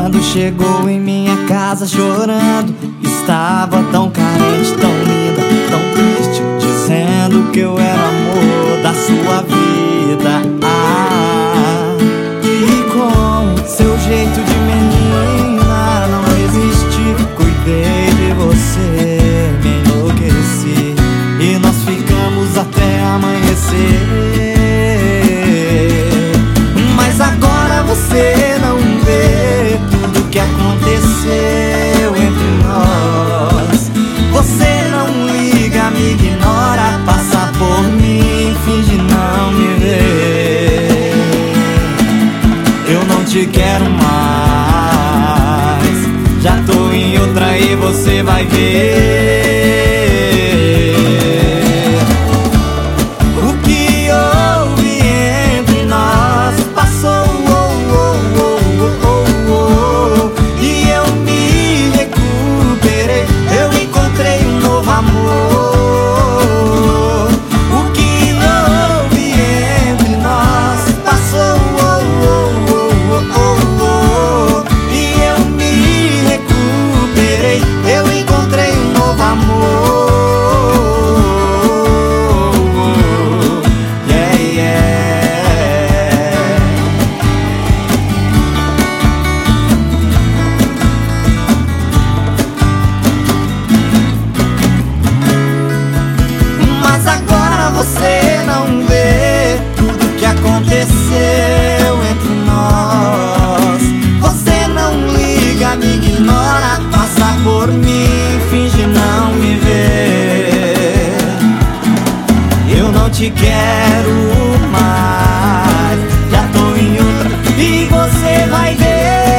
Quando chegou em minha casa chorando, estava tão carente, tão linda, tão triste, dizendo que eu era amor da sua vida. E com seu jeito de menina não resisti, cuidei de você, me enlouqueci e nós ficamos até amanhecer. Mas agora você não vê tudo que aconteceu entre nós. Você não liga, me ignora, passa por mim, finge não me ver. Eu não te quero mais, já tô em outra e você vai ver. Você não vê tudo que aconteceu entre nós. Você não liga, me ignora, passa por mim, finge não me ver. Eu não te quero mais, já tô em outra e você vai ver.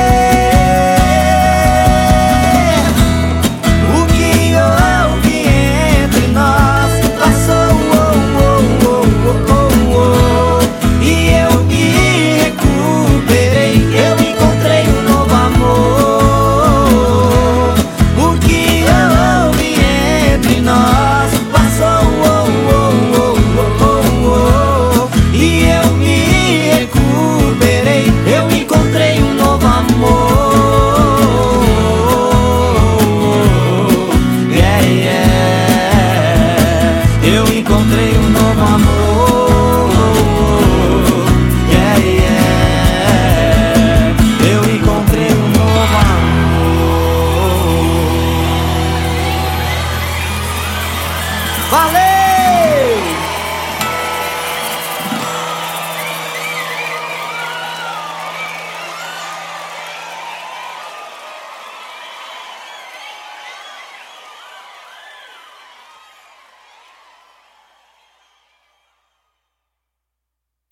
Eu encontrei um novo amor. Yeah, yeah. Eu encontrei um novo amor. Valeu!